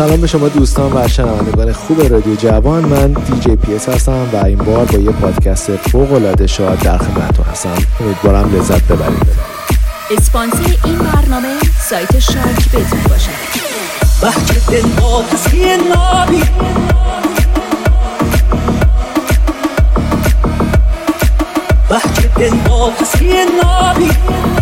سلام به شما دوستان و شنوندگان خوب رادیو جوان. من دیجی پی اس هستم و این بار با یه پادکست فوق‌العاده شاد در خدمتتون هستم. امیدوارم لذت ببرید. اسپانسر این برنامه سایت شارک بتون باشه. بحث دل با کسی نابی بحث دل با کسی نابی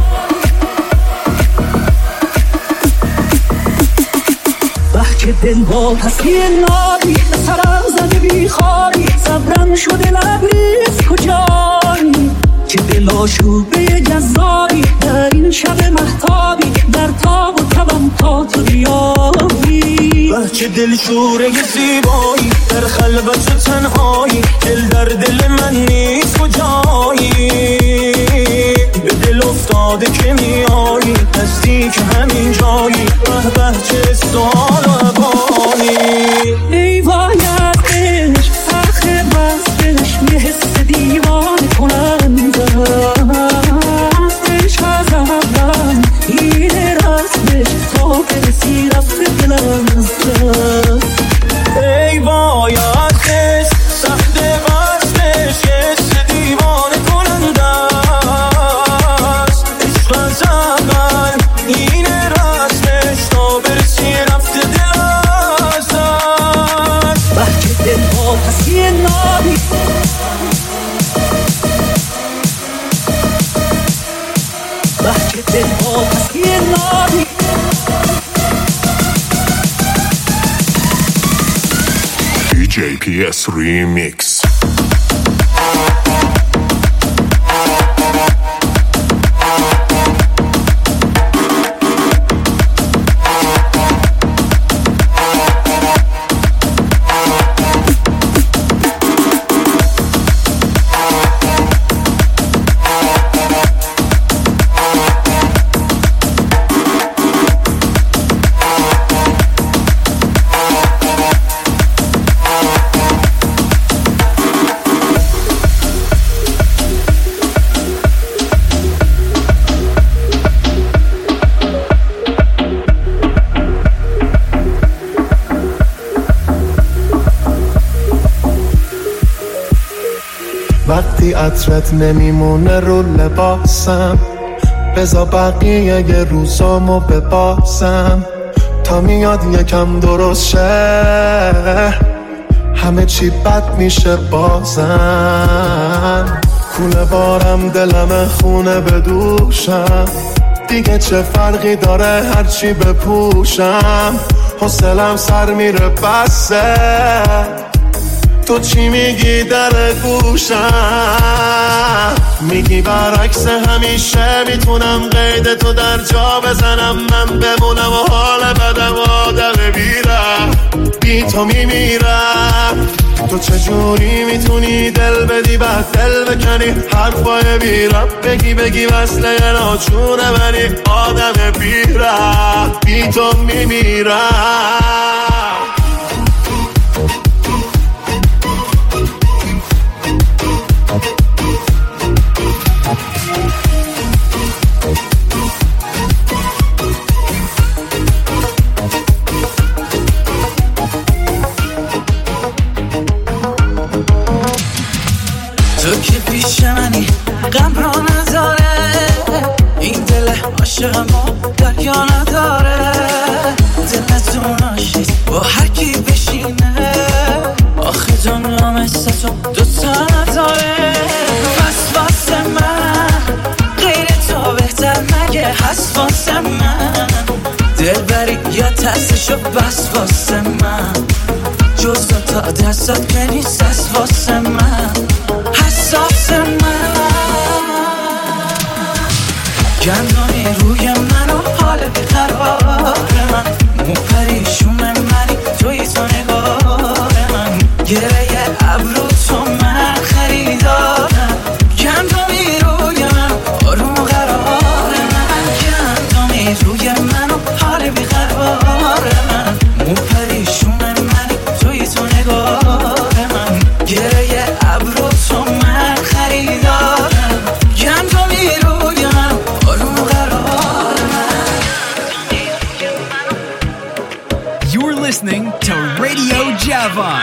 که دل با کسی نابی سرم زده بی خوابی صبرم شده لبریز کجایی که دل آشوبه جذابی در این شب مهتابی در تاب و تبم تا تو بیابی بچه دل شوره زیبایی در خلوت و تنهایی دل در دل من نیست کجایی به دل افتاده که میایی نزدیک همین جایی به به چه سال و عبانی ای وایدش آخه بستش یه حس دیوانه کننده عشق از اولم این راستش تا برسی رفت دلم از دست ای وایدش سخت بستش یه حس دیوانه کننده عشق از اول این راستش تا برسی رفت دلم از دست بحچه دل با کسی نابی بحچه دل با کسی نابی DJPS Remix. وقتی عطرت نمیمونه رو لباسم بذار بقیه یه روزامو بباسم تا میاد یکم درست شه همه چی بد میشه بازم کونه بارم دلم خونه بدوشم دیگه چه فرقی داره هرچی بپوشم حوصلم سر میره بسه تو چی میگی در گوشم میگی برعکس همیشه میتونم قید تو در جا بزنم من بمونم و حال بدم آدم بیرم بی تو میمیرم تو چجوری میتونی دل بدی بعد دل بکنی حرفای بیرم بگی وصله ناچونه منی آدم بیرم بی تو میمیرم تو که پیش منی غم را نداره این دل عاشقمو دریا نداره دلتون عاشق با هر کی بشینه آخه دنیا مثل تو دوتا نداره پس واسه من غیر تو بهتر مگه هست واسه من دل بری یا ترسشو بس واسه من جز تا دستات که نیست از واسه من حساس من گندانی روی من و حال بیقرار من مو پریشون منی توی تو نگار من گره ابرو تو من خریدارم گندانی روی من آروم و قرار من گندانی روی من و حال بیقرار من مو پریشون منی توی تو نگار من گره ابرو تو من خریدارم گندانی روی من آروم و قرار listening to Radio Javan.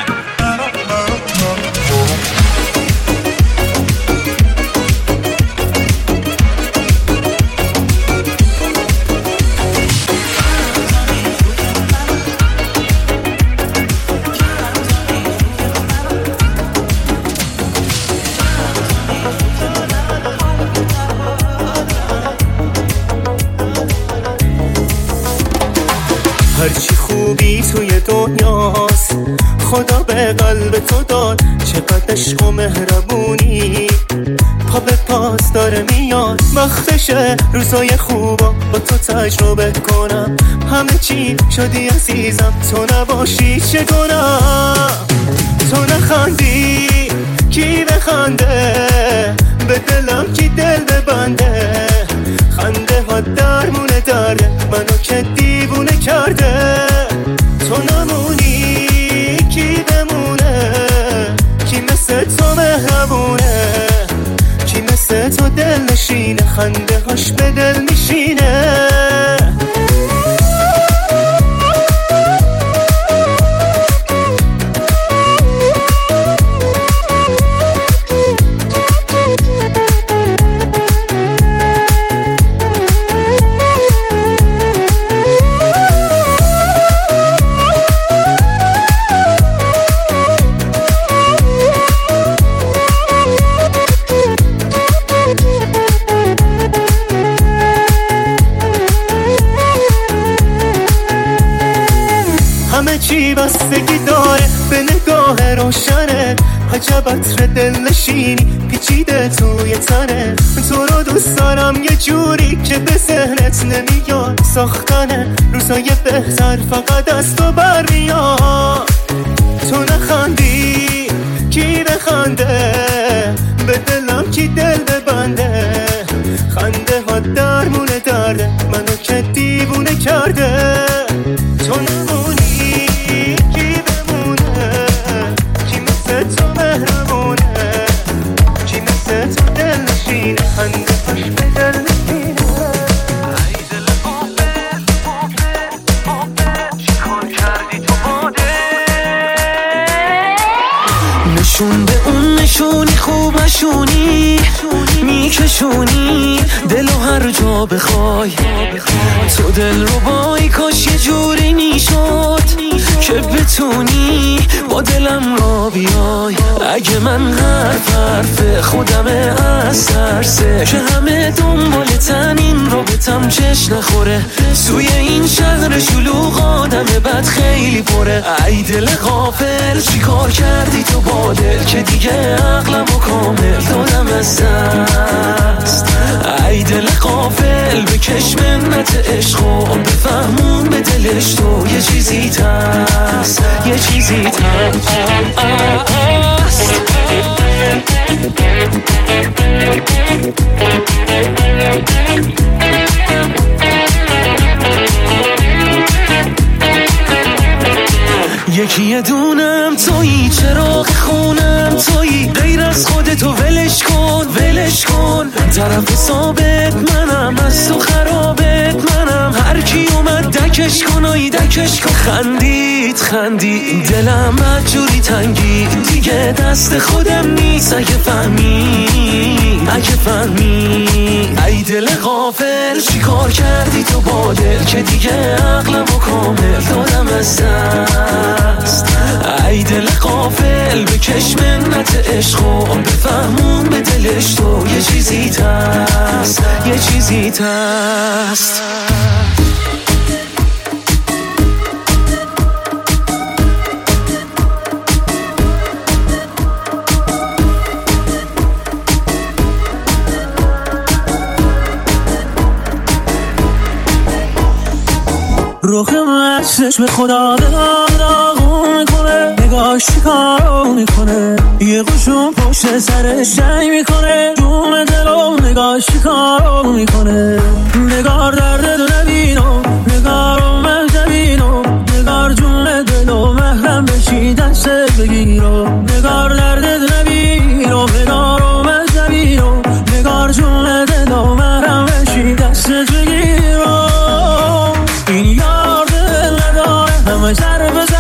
هرچی خوبی توی دنیاست خدا به قلب تو داد، چقدر عشق و مهربونی پا به پاس داره میاد. وقتشه روزای خوبا با تو تجربه کنم، همه چی شدی عزیزم تو نباشی چه گناه. تو نخندی کی بخنده، به دلم کی دل ببنده، خنده ها درمون درده منو که دیوونه کرده. تو نمونی کی بمونه، کی مثل تو مهربونه، کی مثل تو دل نشینه، خنده هاش به دل میشینه. همه چی بستگی داره به نگاه روشنه، عجب عطر دلنشینی پیچیده توی تنه. تو رو دوست دارم یه جوری که به ذهنت نمیاد، ساختن روزای بهتر فقط از تو برمیاد. تو نخندی کی بخنده، به دلم کی دل ببنده، خنده ها درمون درده منو که دیوونه کرده. تو نمونی کی بمونه، کی مثل تو مهربونه، کی مثل تو دل نشینه، خنده هاش به دل نشینه. ای دل قافل چی کار کردی تو باده، نشون به اون نشونی خوب نشونی میکشونی دلو هر جا بخوای. تو دل رو بای کاش یه جوری میشد که بتونی با دلم را بیای. اگه من حرف خودمه از ترسه که همه دنبالتن این رابطم چش نخوره. توی این شهر شلوغ آدم بد خیلی پره. ای دل غافل چی کار کردی تو با دل که دیگه عقلم و کامل دادم از دست. ای دل غافل بکش منت عشق و بفهمون به دلش تو یه چیزی هست، یه چیزی هست. یکی دونم تویی، چراغ خونم تویی، غیر از خودتو ولش کن ولش کن. طرف ثابت منم، از تو خرابت منم، هر کی اومد دکش کن آی دکش کن. خندید دلم مجوری تنگی دیگه دست خودم نیست. اگه فهمی ای دل غافل چی کار کردی تو با دل که دیگه عقلم و کامل دادم از دست. ای دل غافل بکش منت عشق و بفهمون به دلش تو یه چیزی هست، یه چیزی هست. روحم چشم خدا داغون میکنه، نگاهش کارو میکنه، یه قشون پشت سرش جنگ میکنه، جون دلو نگاهش کارو میکنه. نگار درد و نبینو، نگارو من جبینو، نگار جون دلو محرم بشی دست بگیرو. نگار درد و نبینو، نگارو من جبینو، نگار جون دلو محرم بشی دست بگیرو. این یار دل نداره همه سر بزن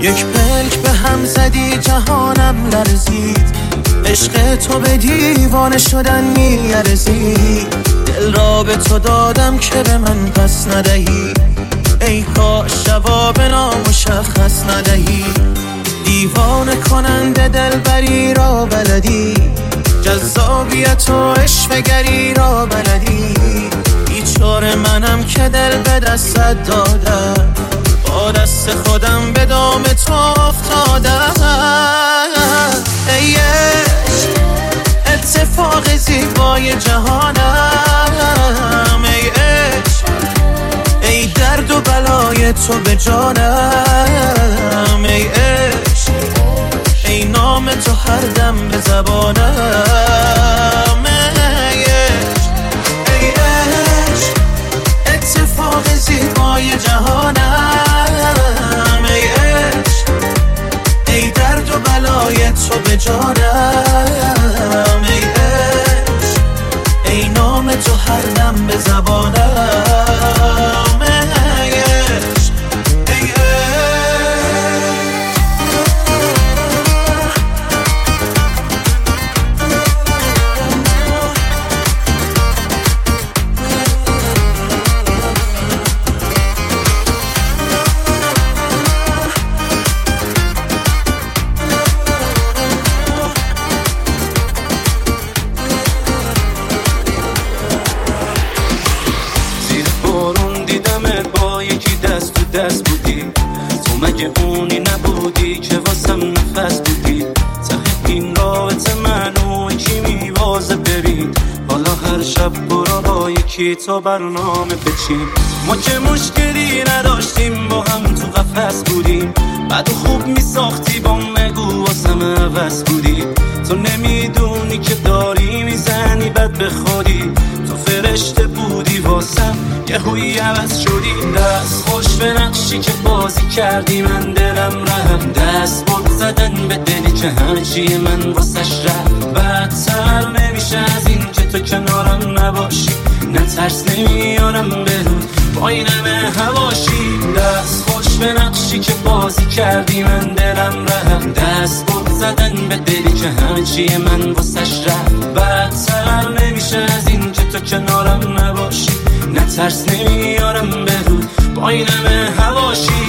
یک پلک به هم زدی جهانم لرزید، عشق تو به دیوانه شدن میارزید. دل را به تو دادم که به من پس ندهی، ای کاش جواب نامشخص ندهی. دیوانه کننده دلبری را بلدی، جذابیت و عشقگری را بلدی. بیچاره منم که دل به دستت دادم، با دست خودم به دام تو افتادم. ای عشق اتفاق زیبای جهانم، ای عشق ای درد و بلای تو به جانم، ای عشق ای نام تو هر دم به زبانم. ای عشق ای عشق اتفاق زیبای جهانم، ای عشق ای درد و بلای تو به جانم، ای عشق ای نام تو هر دم به زبانم. ای عشق ای دست بودی تو، مگه اونی نبودی که واسم نفس بودی؟ ته این رابطه منو کی میوازه ببین، حالا هر شب برو با یکی تو برنامه بچین. ما که مشکلی نداشتیم با هم تو قفس بودیم، بعد خوب میساختی با مگو واسم عوض بودی. تو نمیدونی که داری میزنی بد به خودی، تو فرشته بودی واسم یه هوی عوض شدی. دست خوش به نقشی که بازی کردی، من دلم رحم دست بود زدن به دلی که همچی من واسش رفت. بدتر نمیشه از این که تو کنارم نباشی، نه ترس نمیارم به رود با این همه هواشی. دست خوش به نقشی که بازی کردی، من دلم رحم دست بود زدن به دلی که همچی من واسش رفت. بدتر نمیشه از این که تو کنارم نباشی، نه ترس نمیارم به رود با این همه هواشی.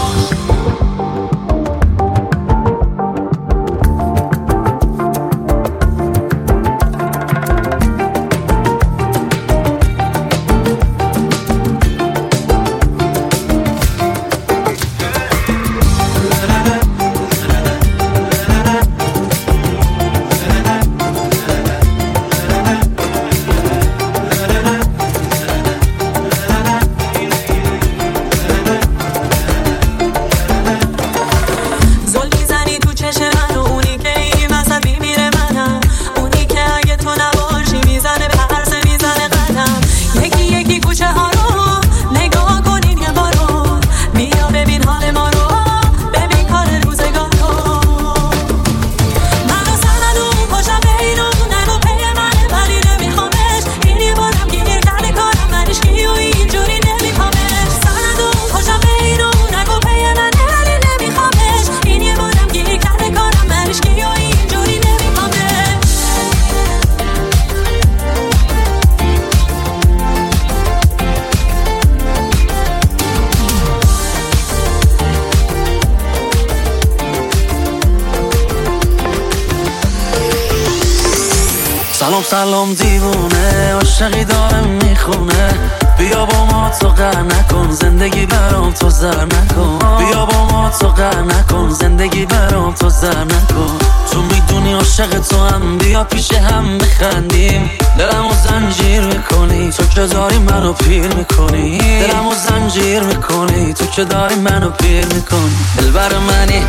سلام دیوونه، عاشقی دارم میخونه. بیا با ما تو قهر نکن، زندگی برام تو زر نکن. بیا با ما تو قهر نکن، زندگی برام تو زر نکن. تو میدونی عاشق تو هم، بیا پیش هم بخندیم. دلمو زنجیر میکنی تو که داری منو پیر میکنی. دلمو زنجیر میکنی تو که داری منو پیر میکنی. دلبر منی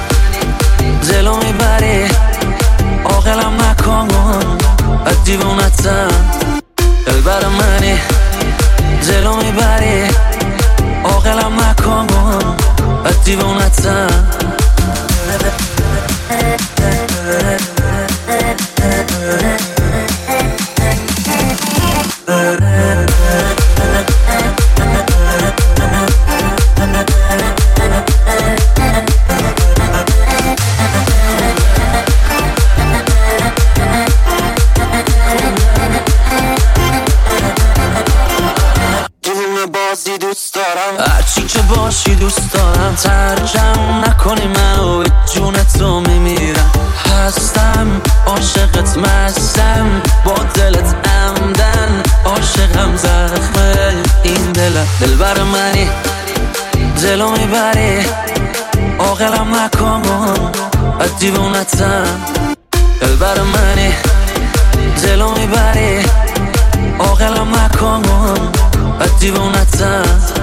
دلو میبری، عاقلم نکن بد دیوونتم. دلبر منی دلو میبری، عاقلم نکن بد دیوونتم. هرچی که باشی دوست دارم، ترکم نکنی منو، جون تو میمیرم. هستم عاشقت، مستم با دلت عمدن، عاشقم زخمه این دلبر منی، دلو میبری عاقلم نکن، از دیوونتم. دلبر منی، دلو میبری عاقلم نکن، از دیوونتم.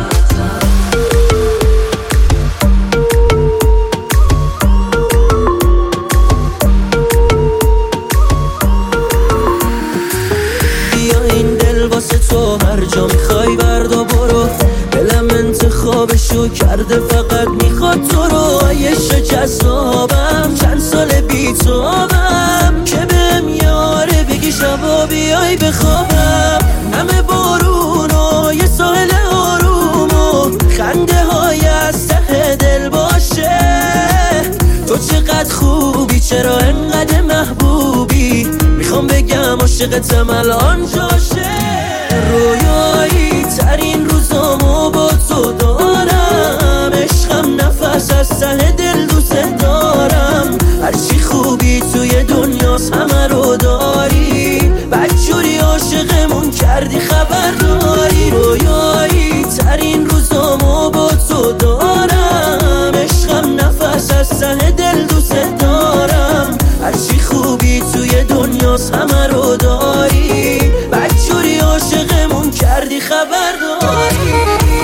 تو هر جا میخوای بردا برو، دلم انتخابشو کرده فقط میخواد تو رو. عیش جذابم چند سال بیتابم، که بهم یاره بگی شبا بیای بخوابم. همه بارون و یه ساحل آروم و خنده های از ته دل باشه. تو چقدر خوبی، چرا انقدر محبوبی، میخوام بگم عاشقتم الان جاشه. رویایی ترین روزامو با تو دارم، عشقم نفس از ته دل دوست دارم. هرچی خوبی توی دنیاست همه رو داری، بدجوری عاشقمون کردی خبر داری. رویایی ترین روزامو با تو دارم، عشقم نفس از ته دل دوست دارم. هرچی خوبی توی دنیاست همه رو داری، بدجوری عاشقمون کردی خبر داری.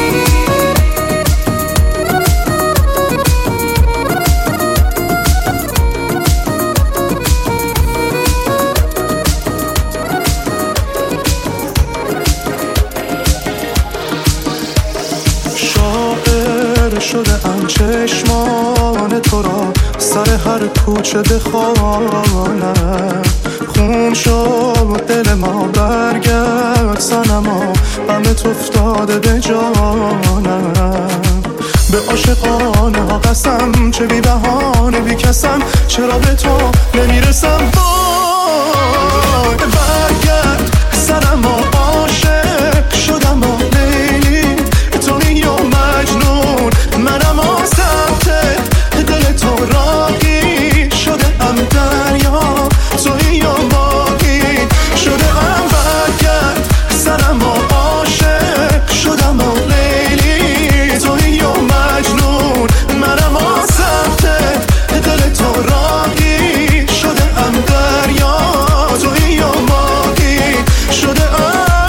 شاعر شده ام چشمان تو را، سر هر کوچه بخوانم. خون شد دل ما، برگرد صنما، غمت افتاده به جانم. به عاشقانه ها قسم، چه بی بهانه بی کسم، چرا به تو نمیرسم. وای برگرد صنما، عاشق شدم و لیلی، توی یا مجنون منم آسمتت، دل تو راهی شده ام دریا، توی یا ماهی شده ام. برگرد صنما، عاشق شدم و لیلی، توی یا مجنون منم آسمتت، دل تو راهی شده ام دریا، توی یا ماهی شده ام.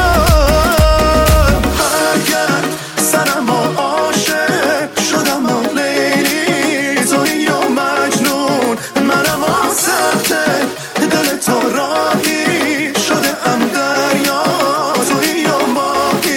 برگرد صنما، عاشق شدم و لیلی، توی یا مجنون منم آسمتت، دل تو راهی شده ام دریا، توی یا ماهی.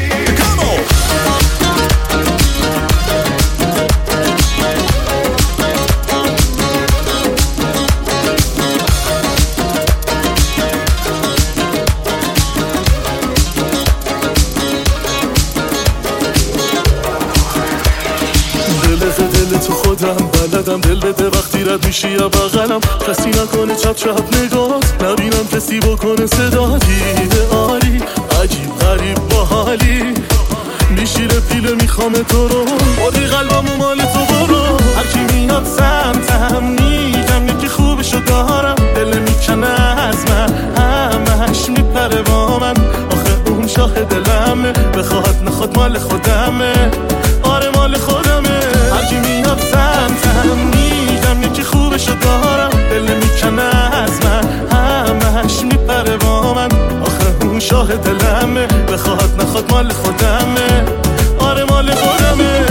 دل تو خودم بلدم، دل بده وقتی رد میشی یا بغلم، کسی نکنه چپ چپ نگات، نبینم کسی بکنه صدا. دیده عالی، عجیب غریب باحالی، میشیره پیله میخوام تو رو، بودی قلبم و مال تو برو. هرکی میاد سمتم میگم یکی خوبشو دارم، دل میکنه از من همش میپره با من. آخه اون شاه دلمه، بخواد نخواد مال خودمه، آره مال خودمه. هرکی میاد سمتم میگم یکی خوبشو دارم، دل میکنه از من همش میپره با من. آخه اون شاه دلمه، بخواد نخواد مال خودمه، آره مال خودمه.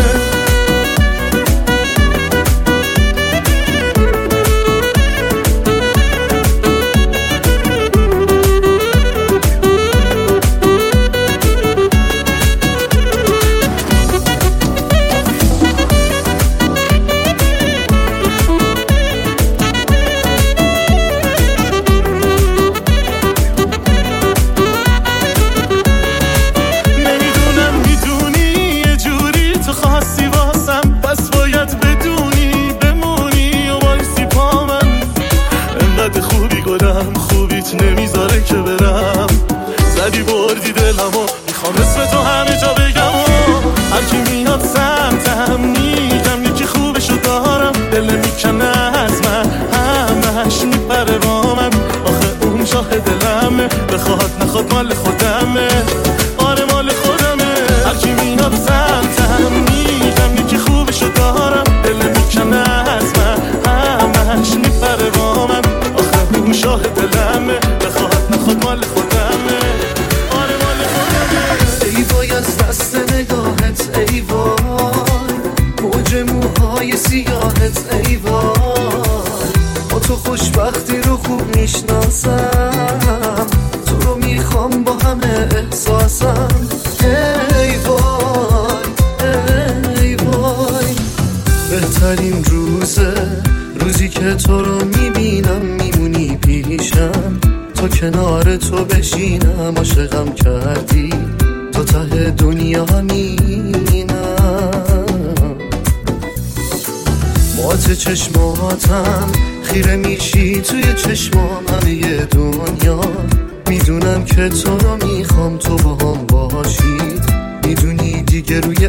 ای وای موج موهای سیاهت ای وای با تو خوشبختی رو خوب میشناسم تو رو میخوام با همه احساسم ای وای ای وای بهترین روزی که تو رو میبینم میمونی پیشم تا کنار تو بشینم عاشقم کردی تا ته دنیا همینم مات چشماتم خیره میشی توی چشمام همه دنیا میدونم که تو رو میخوام تو با هم باشی میدونی دیگه روی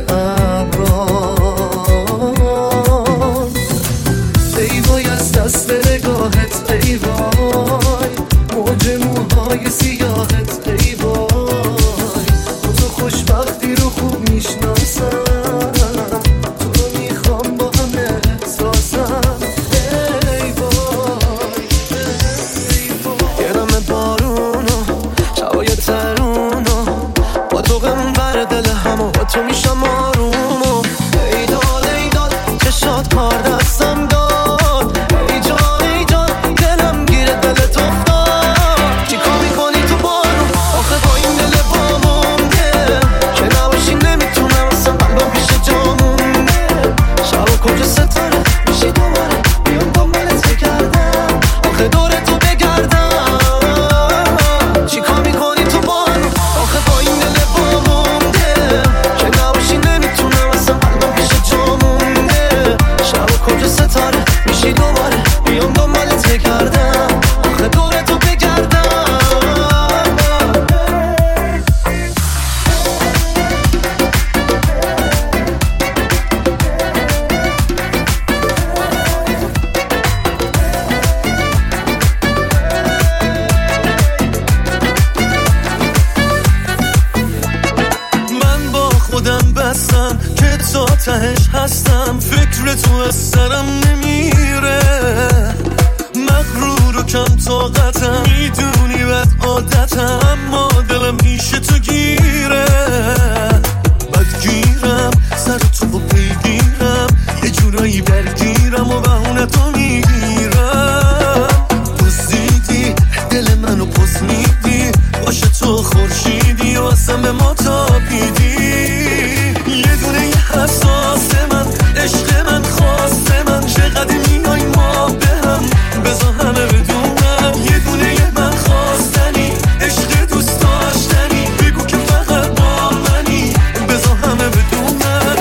ابرام ای وای از دست نگاهت ای وای موج موهای سیاهت ای وای تو خوشبختی رو خوب میشناسم تو رو میخوام با همه احساسم ای وای ای وای گرم بارونو شبای ترونو با تو غم بر دل همو با تو میشم آرومو ای داد چشات کار دستم داد ای جان دلم گیره دلت افتاد چی کار میکنی تو بارو آخه با این دل بامونده که نباشی نمیتونم اصلا قلبم پیش جامونده شب و کجا ستاره میشی دوباره بیام دنبالت بگردم آخه دور تو بگردم چی کار میکنی تو بارو آخه با این دل بامونده که نباشی نمیتونم اصلا قلبم پیش جامونده شب و کجا ستاره میشی دوباره بیام دنبالت بگردم آخه دور تو بگردم من با خودم بستم که تا تهش هستم فکر تو از سرم نمیره مغرور و کم طاقتم میدونی بد عادتم اما دلم پیش تو گیره بدگیرم سر تو با پیگیرم یه جورایی برگیرم و بهونه تو میگیرم پوزیدی دل منو پوز میدی باشه تو خورشیدی و اصلا به ما تابیدی یه دونه حساس من عشق من خواست من چقدر میای ما به هم بذار همه بدونم یه دونه من خواستنی عشق دوست داشتنی بگو که فقط با منی بذار همه بدونم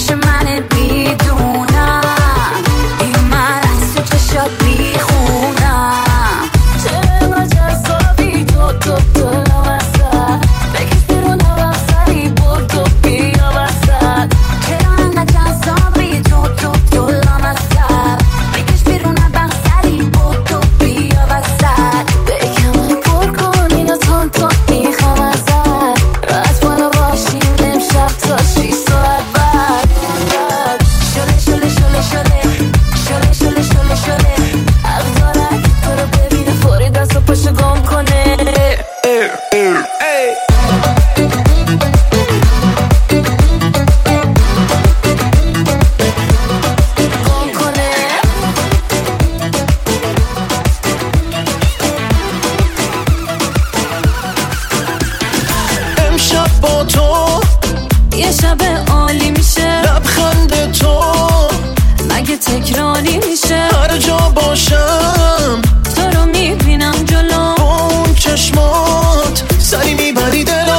بی خونم تکراری میشه. هر جا باشم تو رو میبینم جلو، با اون چشمات سری میبری دلا.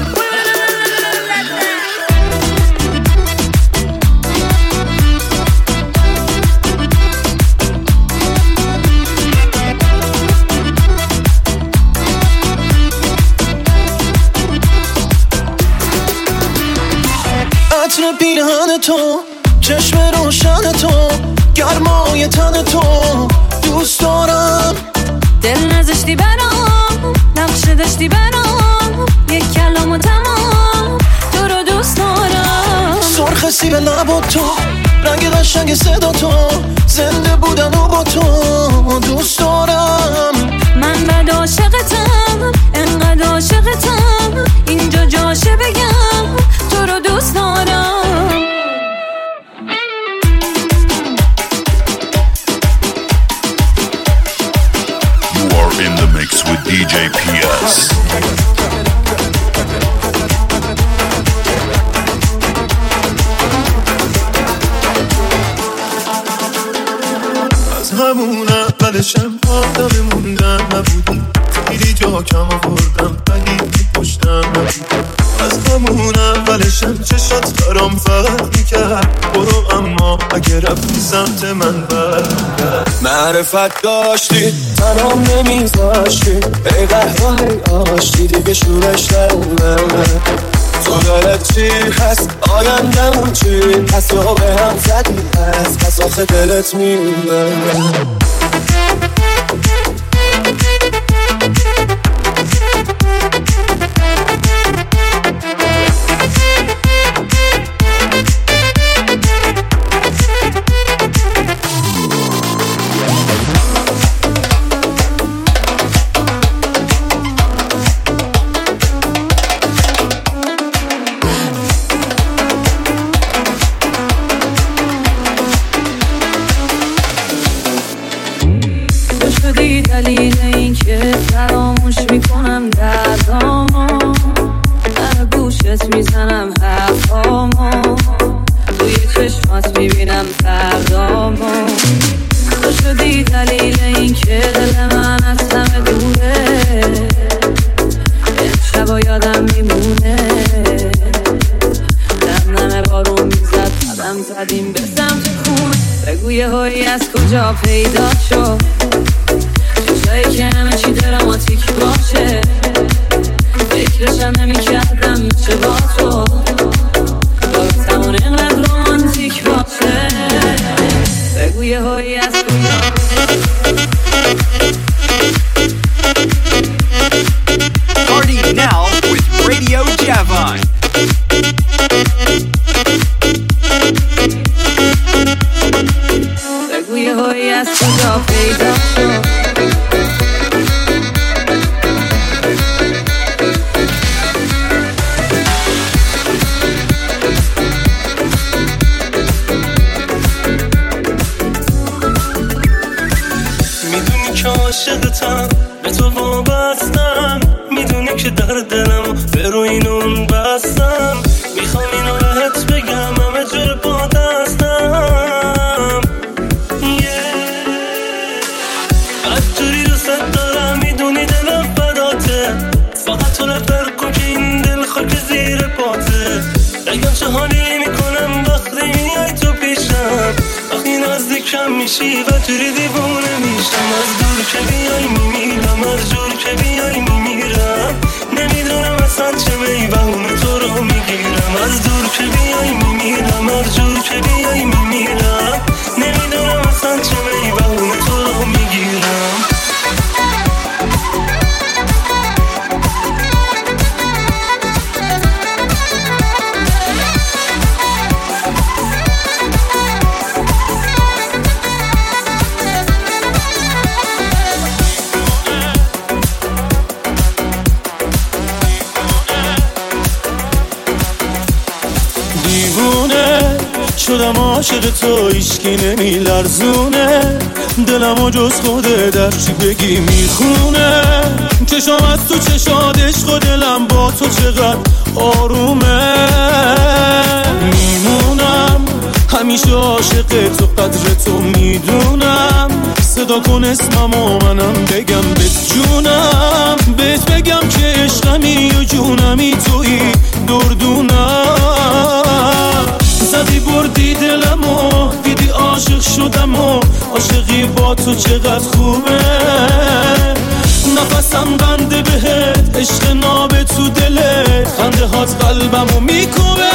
عطر پیرهن تو، چشم روشن تو، گرمای تن تو دوست دارم. دل نذاشتی برام، نقش داشتی برام، یک کلام و تمام تو رو دوست دارم. سرخ سیب لبا تو، رنگ قشنگ صدا تو، زنده بودن و با تو دوست دارم. من بد عاشقتم، انقدر عاشقتم، اینجا جاشه بگم تو رو دوست دارم. You are in the mix with DJ PS. از همون اولشم آدم موندن نبودی، خیلی جا کم آوردم ولی پشتم نبودی. از همون اولشم چشات برام فرق میکرد، برو اما اگه رفتی سمت من برمیگرد. معرفت داشتی تنام نمیذاشتی، ای قهرها ای آشتی دیگه شورش نمونه. تو دلت چی هست آیندمون چی پس رو به هم زدی هست، پس آخه دلت میمونه. دلیل این که فراموش میکنم دردامو، در گوشت میزنم حرفامو، توی چشمات میبینم فردامو. تو شدی دلیل این که دل من از همه دوره، این شبا یادم میمونه. دم بارون میزد قدم زدیم به سمت خونه، بگو یه هایی از کجا پیدا شد، چیزایی که همه چی دراماتیک باشه. فکرشم نمی کردم میشه با تو، بازمون اینقدر رومانتیک باشه. بگو یه هایی از کجا. Party now with Radio Javon. بگو یه هایی از کجا پیدا شد. عاشقتم، به تو وابستم، میدونی که در دلم فرو اینون بستم. میخوام اینو بهت بگم همه جور با دستم. از جوری دوست دارم میدونی دلم فداته، فقط تو رفتر کن که این دل خاک زیر پاته. نگم چه حالی میکنم وقتی میای تو پیشم، وقتی نزدیکم میشی و جوری دیوونه میشم. از دور که بیای میمیرم، از جور که بیای میمیرم. نمیدونم اصلا چه بهونه تو رو میگیرم. از دور که بیای میمیرم، از جور که بیای میمیرم. نمیدونم اصلا چه بهونه تو رو میگیرم. شدم عاشق تو، هیچکی نمیلرزونه دلمو جز خوده، در چی بگی میخونه. چشام از تو چشاد عشق و دلم با تو چقدر آرومه. میمونم همیشه عاشق تو، قدر صدا کن اسممو منم بگم بهت جونم، بهت بگم که عشقمی و جونمی توی دردونم. زدی بردی دلمو دیدی عاشق شدم و عاشقی با تو چقدر خوبه. نفسم بنده بهت عشق ناب تو دلت، خنده هات قلبمو میکوبه.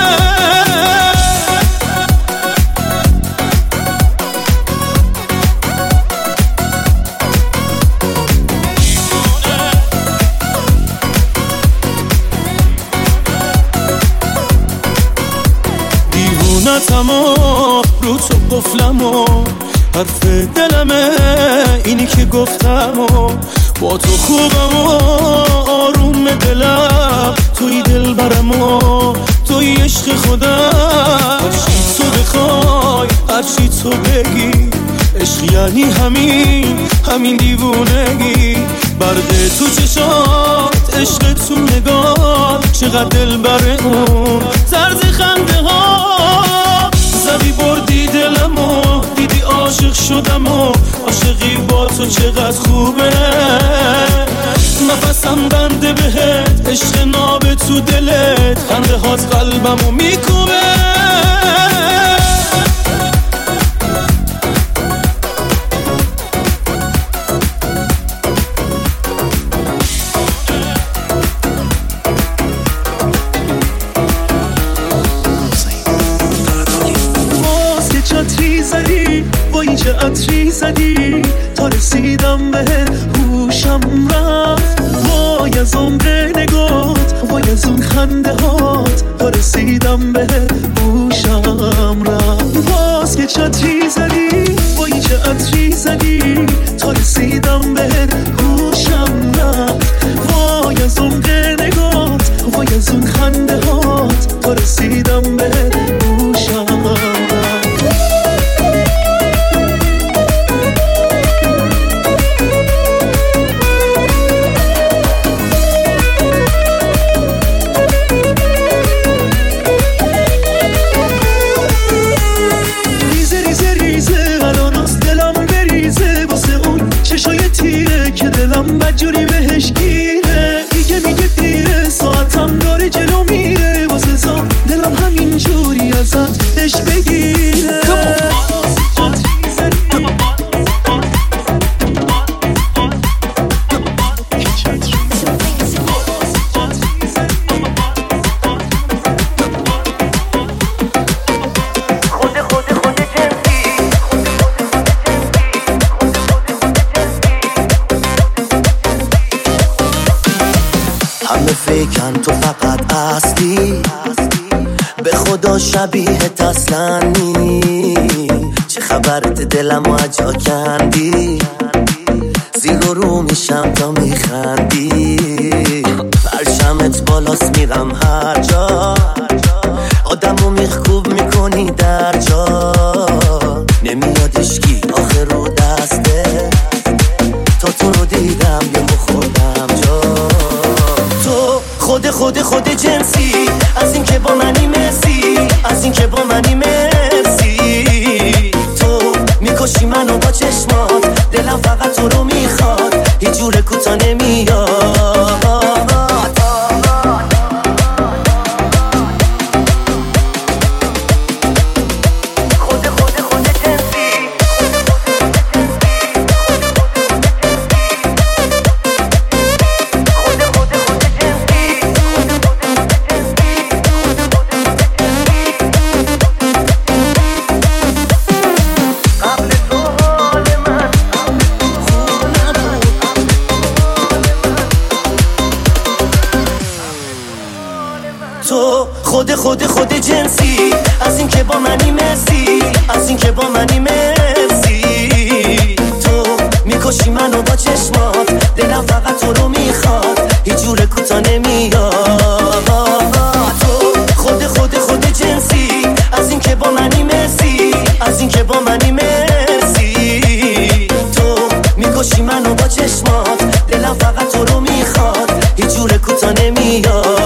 دیوونتمو رو تو قفلمو، حرف دلمه اینی که گفتمو، با تو خوبم و آروم دلم، توی دل برمو توی عشق خودم. هرچی تو بخوای هرچی تو بگی، عشق یعنی همین دیوونگی. برده تو چشات عشق تو نگاه، چقدر دل بره اون طرز خنده ها. زدی بردی دلمو دیدی عاشق شدم و عاشقی با تو چقدر خوبه. نفسم بنده بهت عشق ناب تو دلت، خنده هات قلبمو میکوبه. عطری زدی تا رسیدم به هوشم رفت. وای از عمر نگات، وای از اون خنده هات، تا رسیدم به هوشم رفت. باز که چتری زدی، وای چه عطری زدی تا رسیدم به هوشم رفت. وای از عمر نگات، وای از اون خنده هات، تا رسیدم به هوشم رفت. بدجوری بهش گیره دیگه، میگه دیره ساعتم داره جلو میره. واسه زام دلم همین جوری ازت عشق بگیره. فکرن تو فقط اصلی، به خدا شبیهت اصلا نی. چه خبرت دلمو اجا کندی، زیر و رو میشم تا میخندی. پرشمت بالاست میرم هر جا، آدمو میخکوب میکنی در جا. نمیاد اشکی آخر رو دسته، تا تو رو دیدم یه مخوردم جا. خود جنسی، از این که با منی مرسی، از این که با منی مرسی. تو میکشی منو با چشمات، دلم فقط تو رو میخواد، هیچ جور کوتا نمیاد. خود جنسی، از این که با منی مرسی، از این که با منی مرسی. تو میکشی منو با چشمات، دلم فقط تو رو میخواد، هیچ جور کوتا نمیاد. تو خود جنسی، از این که با منی مرسی، از این که با منی مرسی. تو میکشی منو با چشمات، دلم فقط تو رو میخواد، هیچ جور کوتا نمیاد.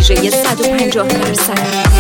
ویژه 150%.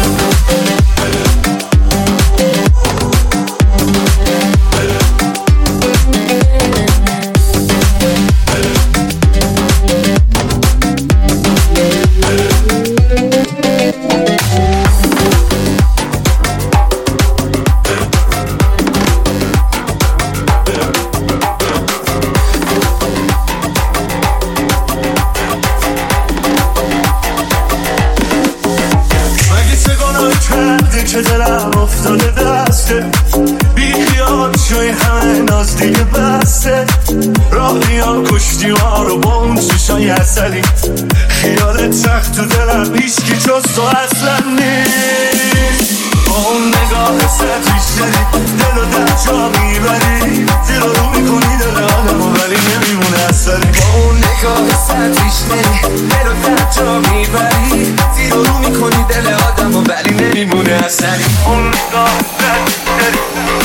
که دلم افتاده دسته بی خیال شوی همه ناز دیگه بسته راهی ها کشتی ها رو با اون چشای اصلی خیالت سخت تو دلم هیچکی جز تو اصلا نیست با اون نگاه سطحیش داری دل و در جا میبری زیر رو میکنی دل آدم و ولی نمیمونه اثری با اون نگاه سطحیش داری دل و در جا میبری زیر رو میکنی دل آدم و ولی نمیمونه اثری اون نگاه سطحیش داری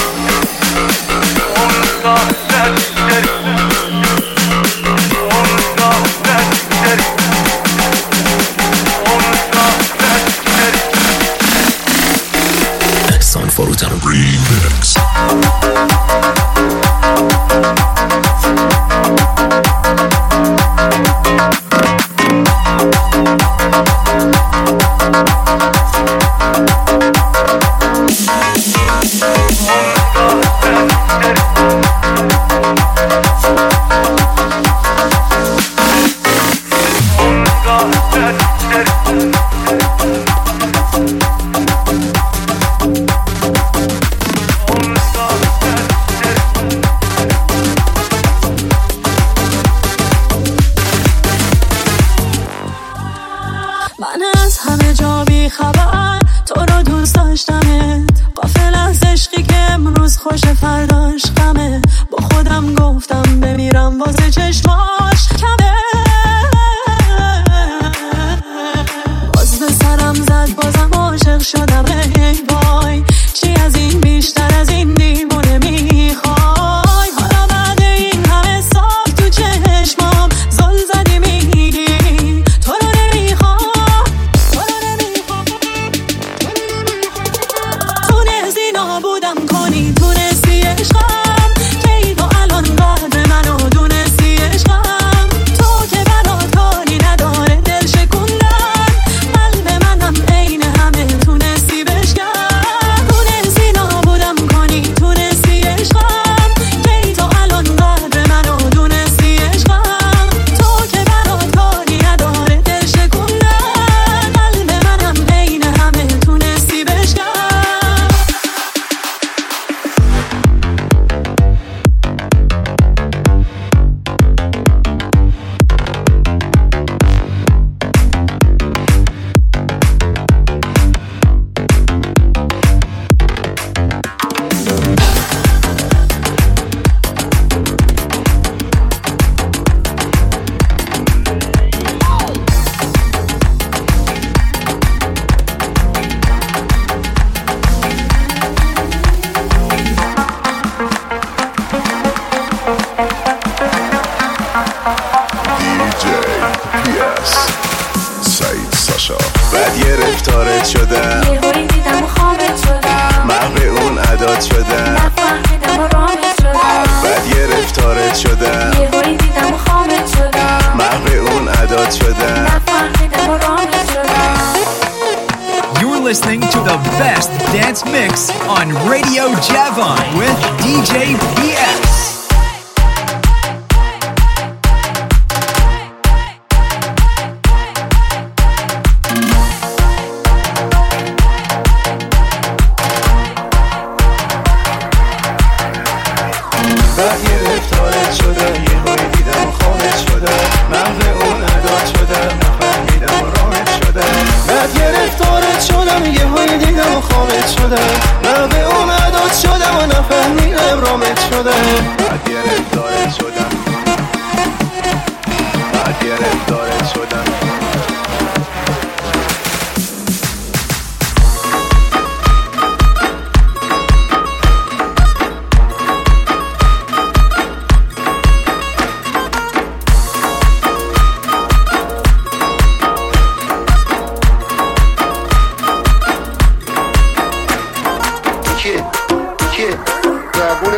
اون نگاه سطحیش داری اون نگاه سطحیش داری اون نگاه سطحیش داری Son Forutan Remix. Listening to the best dance mix on Radio Javon with DJ PS.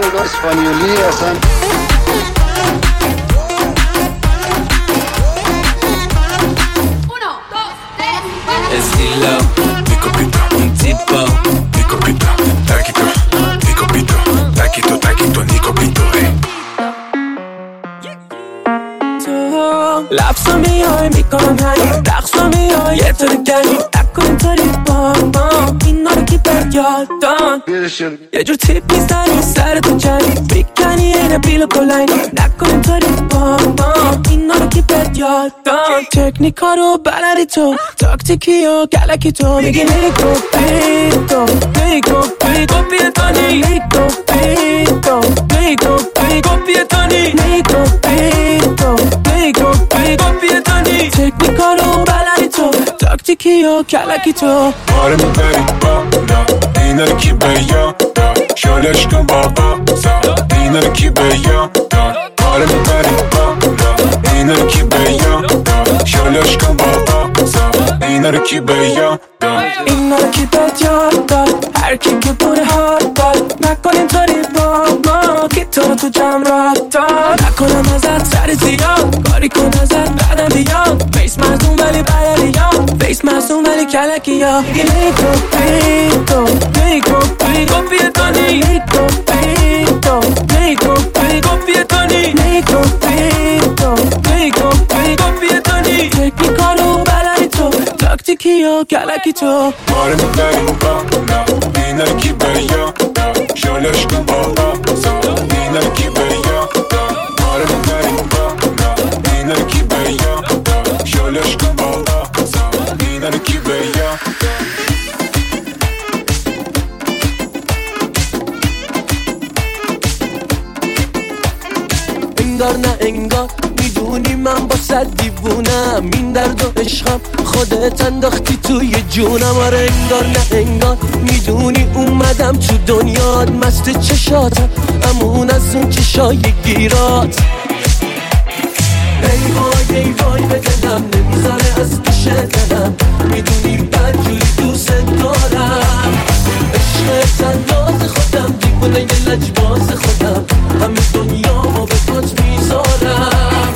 صدا اسپانیولی اصلا. Estilo, mi copito, un tipo, mi copito, taquito, mi copito, taquito, taquito, mi copito, لبسا میای میکنم هنی رقصا میای یه طور گنی نکن اینطوری بابا اینا رو کی بر یادان یه جور تیپ میزنی سرتو جنی بیکنی اینه بیلو بلنی نکن اینطوری بابا اینا رو کی بر یادان تکنیکا رو بلدی تو تاکتیکی و گلکی تو میگی نیکو پیتو نیکو پیتو پیتانی نیکو پیتو نیکو پیتو پیتانی نیکو پیتو نیکو پیتو پیتانی تکنیکا رو بلدی تو تاکتیکی و گلکی تو آره میبری بالا اینا رو کی به یادان شالش کن بابا اینا رو کی به یادان آره میبری بالا اینا رو کی به یادان شالش کن بابا اینا رو کی به یادان اینا رو کی به یادان هر کی که بوده هار داد نکن اینطوری بابا کی تو جمع را داد نکنم ازت سر زیاد کاری کن ازت بعدم بیاد فیس مزدون ولی بلدیاد فیس مزدون ولی کلکی ها نیکو پیتو نیکو پیتو پیتانی نیکو پیتو نیکو پیتو پیتانی نیکو پیتو نیکو پیتو پیتانی تکنیکا رو بلدی تو تاکتیکی و کلکی تو آره میبری بالا اینا رو کی به یادان شالش کن بابا اینا رو کی به یادان آره میبری بالا اینا رو کی به یادان شالش کن بابا اینا رو کی به یادان انگار نه انگار میدونی من با صد دیوونم این درد و عشقم خودت انداختی توی جونم آره انگار نه انگار میدونی اومدم تو دنیات مست چشاتم امون از اون چشای گیرات ای وای ای وای به دلم نمیذاره از پیش دلم میدونی بدجوری دوست دارم عشق انداز خودم دیوونه یه لجباز خودم همه دنیا ما به پات میذارم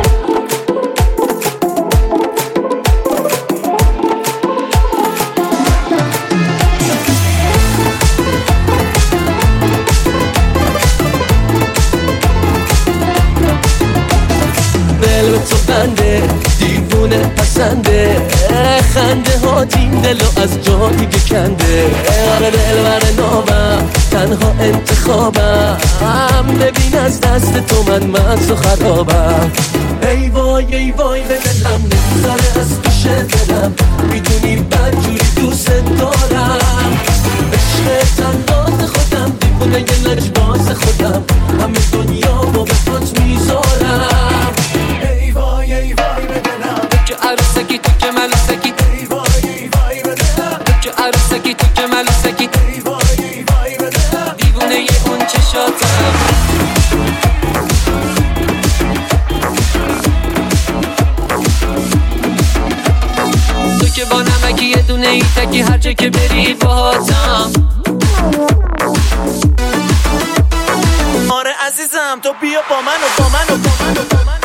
دل به تو بنده دیوونه پسنده خنده ها تیم دلو از جا دیگه کنده آره دل بر نامم تنها انتخابم ببین از دست تو من مغز و خرابم ای وای به دلم نمیذاره از پیش دلم میدونی بدجوری دوست دارم عشق انداز خودم دیوونه یه لجباز خودم همه دنیا با به پات میذارم ای وای به دلم تو که عروسکی تو که ملوسکی ای وای به دلم تو که عروسکی تو که ملوسکی ای وای به دلم دیوونه ی اون چشاتم تو که با نمکی یه دونه ای تکی هر جا که بری باهاتم آره عزیزم تو بیا با من و با من و با من و با من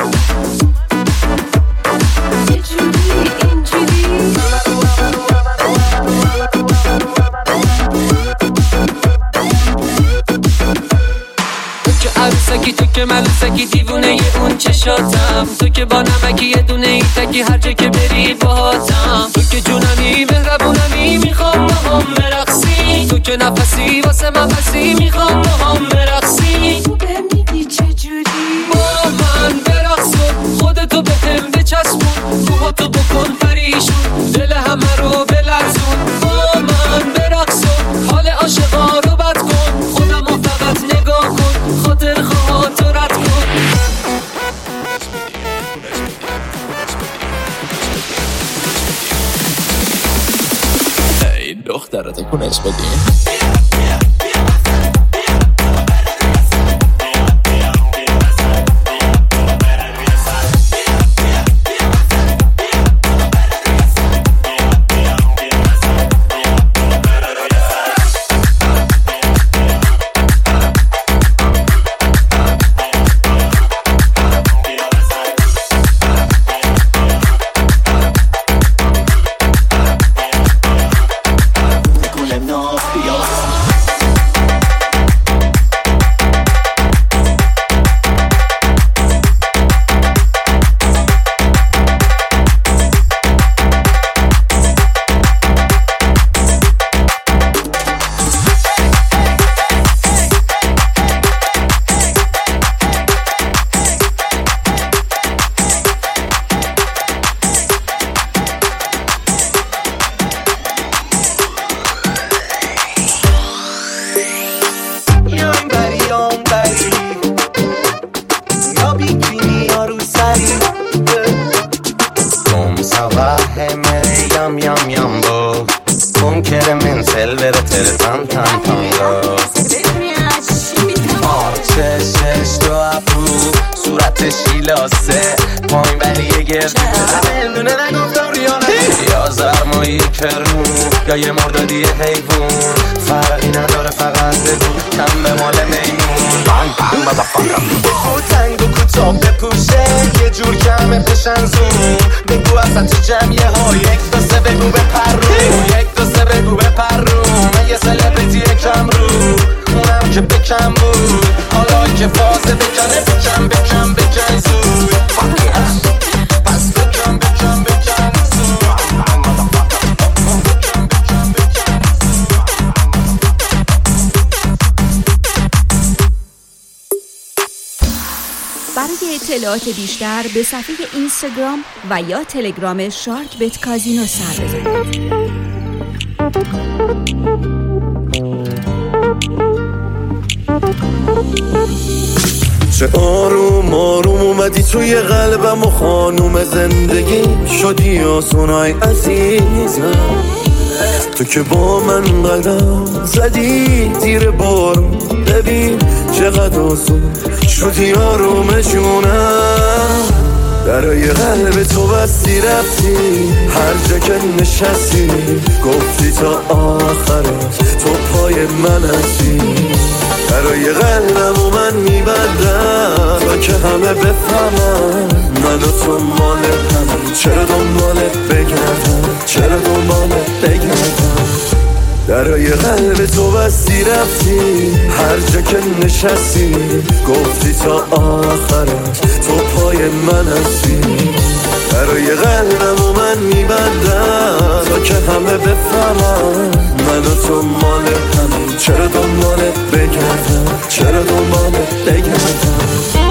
عروسکی تو که ملوسکی دیوونه ی اون چشاتم تو که با نمکی یه دونه ای تکی هر جا که بری باهاتم تو که جونمی مهربونمی میخوام با هم برقصی تو که نفسی واسه من بسی میخوام با هم برقصی تو بهم میگی چجوری با من برقص خودتو به هم بچسبون روحاتو بکن پریشون دل همه رو بلرزون با من برقص حال عاشقا رو بد کن خودمو فقط نگاه کن خاطر خواهاتو رد کن ای دخترتو کنش بدین دونه نگفتم ریانه یا زرمایی کرمون یا یه مردادی حیوون فرقی نداره فقط بگو کم به مال میمون بگو تنگ و کوتاه بپوشه یه جور کمه بشن زون بگو اصلا تو جمعیه ها یک دو سه بگو بپرون یک دو سه بگو بپرون من یه سلبریتی کم رو اونم که بکم بود حالا که فازه بکنه بکن بکن بکن زود پس بکن بکن بکن زود برای اطلاعات بیشتر به صفحه اینستاگرام و یا تلگرام شارک بت کازینو سر بزنید. چه آروم آروم اومدی توی قلبم و خانوم زندگی شدی آسونای عزیزم تو که با من قدم زدی تیر بارون ببین چقدر آسون شدی آروم جونم درای قلب تو بستی رفتی هر جا که نشستی گفتی تا آخرت تو پای من هستی درای قلبم و من میبندم تا که همه بفهمن من و تو مال هم چرا دنبالت بگردم چرا دنبالت بگردم درای قلب تو بستی رفتی هر جا که نشستی گفتی تا آخرت تو پای من هستی درای قلبم و من میبندم تا که همه بفهمن من و تو مال هم چرا دنبالت بگردم چرا دنبالت بگردم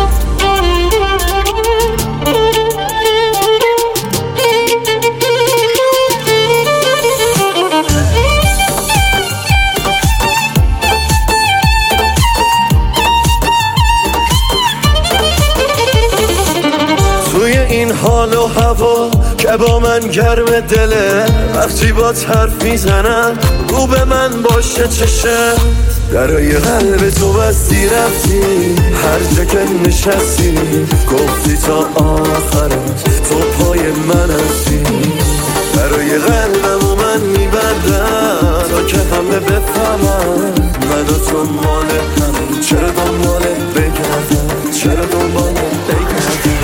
این حال و هوا که با من گرم دله وقتی با حرف میزنم رو به من باشه چشه درای قلب تو بستی رفتی هر جا که نشستی گفتی تا آخرت تو پای من هستی درای قلبم و من میبندم تا که همه بفهمن من و تو مال هم چرا دنبالت بگردم چرا دنبالت بگردم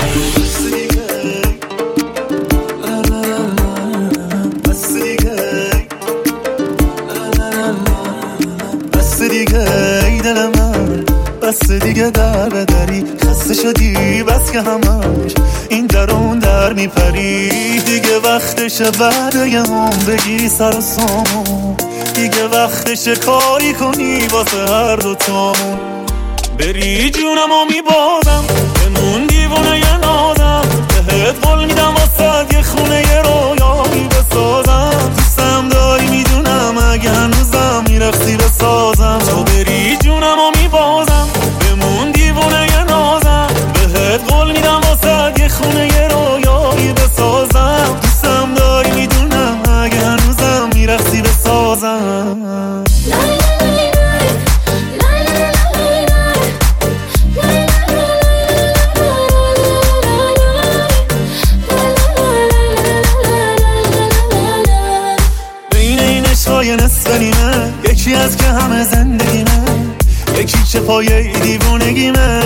بس دیگه در بدری خسته شدی بس که همش این در اون در میپری دیگه وقتشه بعد یه هم بگیری سر و سامون دیگه وقتشه کاری کنی واسه هر دوتامون بری جونمو میبازم بمون دیوونه یه نازم بهت قول میدم واسه یه خونه یه رویایی بسازم دوستم داری میدونم اگه هنوزم میرفتی بسازم تو بری جونمو میبازم بمون دیوونه یه نازم بهت قول میدم واسه یه خونه یه رویایی بسازم دوستم داری میدونم اگه هنوزم میرفتی بسازم یکی از که همه زندگیمه یکی چه پایه دیوونگیمه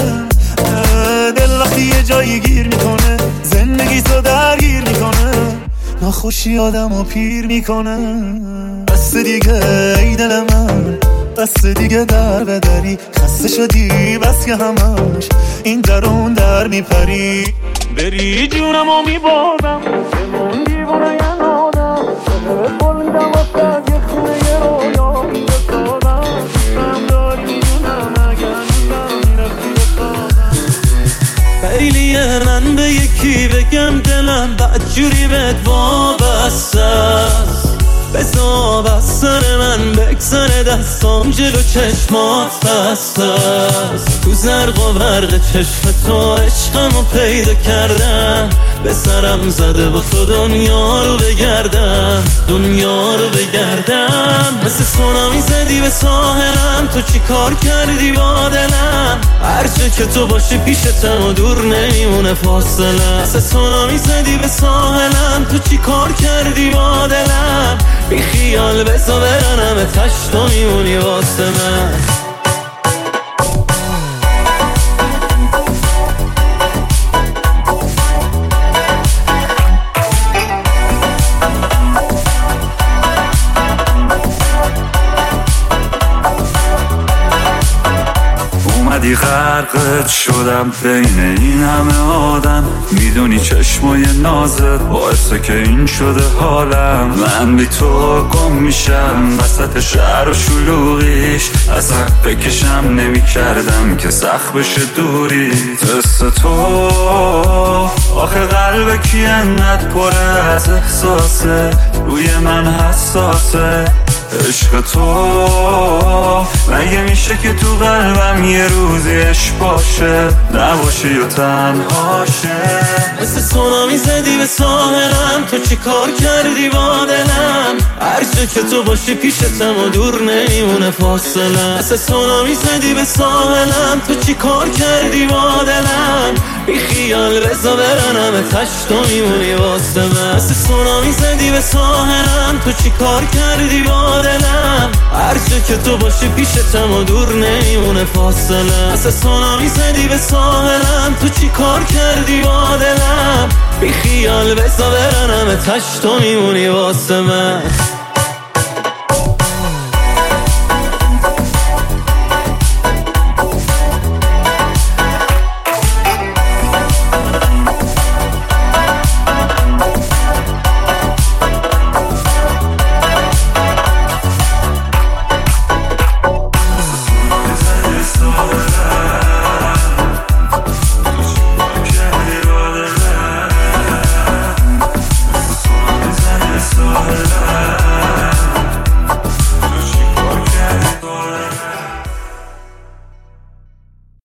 دل وقتی یه جایی گیر میکنه زندگی تو درگیر میکنه ناخوشی آدمو پیر میکنه بس دیگه ای دل من بس دیگه در بدری خسته شدی بس که همش این درون در میپری بری جونمو میبازم بمون دیوونه یه نادم بهت قول میدم واسه یه خونه یه رویایی بسازم دوستم داری میدونم اگه هنوزم میرفتی بسازم خیلی من به یکی بگم دلم بدجوری بهت وابسته است بذار بس سر من میگذره دستام جلو چشمات بسته است. تو زرق و برق چشم تو عشقمو پیدا کردم، به سرم زده با تو دنیا رو بگردم، دنیا رو بگردم. مثل سونامی زدی به ساحلم، تو چی کار کردی با دلم؟ هرچه که تو باشی پیشتم و دور نمیمونه فاصله. مثل سونامی زدی به ساحلم، تو چی کار کردی با دلم؟ بی خیال بزا برنم تشت و میمونی واسه من. اومدی غرقت شدم بین این همه آدم، میدونی چشمای نازت باعثه که این شده حالم. من بی تو گم میشم وسط شهر و شلوغیش، اصلا فکرشم نمی کردم که سخت بشه دوری. تست تو آخه قلب کی انقدر پره از احساسه، روی من حساسه. عشق تو مگه میشه که تو قلبم یه روزی عشق باشه، نباشه یا تنهاشه؟ مثل سونامی زدی به ساحلم، تو چی کار کردی با دلم؟ هرچه که تو باشی پیشتم و دور نمیمونه فاصله. مثل سونامی زدی به ساحلم، تو چی کار کردی با دلم؟ بی خیال بزا برنم تشت و میمونی واسه من. مثل سونامی زدی به ساحلم، تو چی کار کردی با دلم؟ هرچه که تو باشی پیشتم و دور نمیمونه فاصله. مثل سونامی زدی به ساحلم، تو چی کار کردی با دلم؟ بی خیال بزا برنم تشت و میمونی واسه من.